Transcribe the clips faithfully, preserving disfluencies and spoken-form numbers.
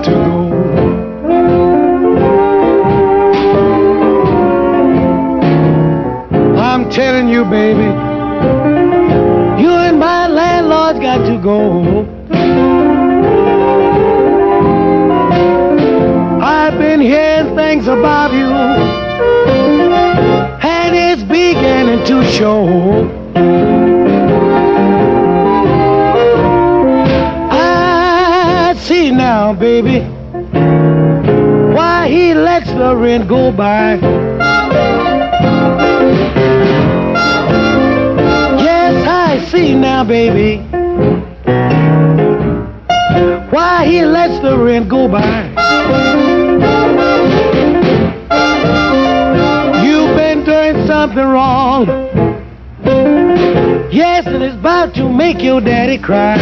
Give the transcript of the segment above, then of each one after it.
got to go. I'm telling you, baby, you and my landlord's got to go. I've been hearing things about you, and it's beginning to show. I see now, baby, why he lets the rent go by. Yes, I see now, baby, why he lets the rent go by. You've been doing something wrong. Yes, and it's about to make your daddy cry.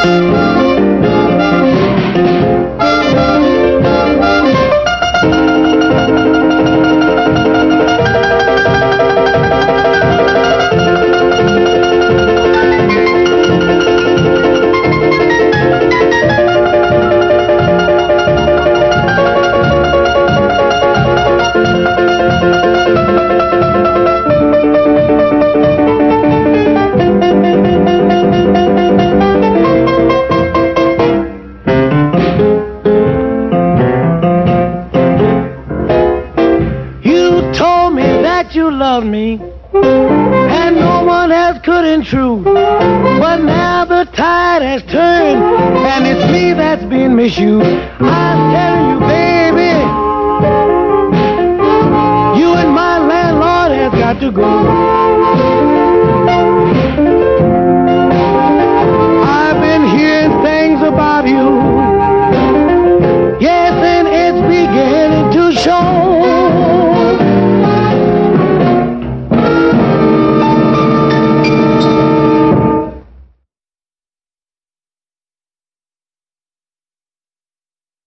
You love me, and no one else could intrude. But now the tide has turned, and it's me that's being misused. I'm telling you, baby, you and my landlord has got to go.